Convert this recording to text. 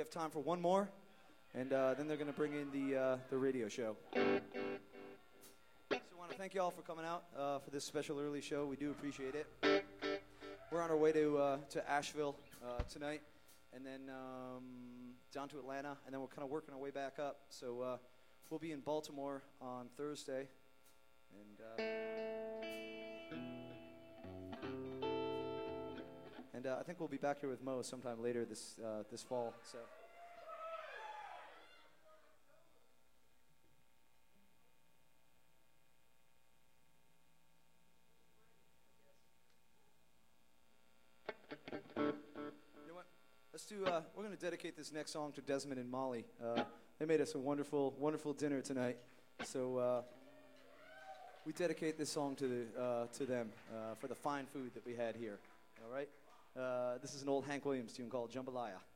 have time for one more, and then they're going to bring in the radio show. So I want to thank you all for coming out for this special early show. We do appreciate it. We're on our way to Asheville tonight, and then down to Atlanta, and then we're kind of working our way back up. So we'll be in Baltimore on Thursday, and I think we'll be back here with Mo sometime later this fall. So. We're going to dedicate this next song to Desmond and Molly. They made us a wonderful, wonderful dinner tonight. So we dedicate this song to them for the fine food that we had here. All right? This is an old Hank Williams tune called Jambalaya.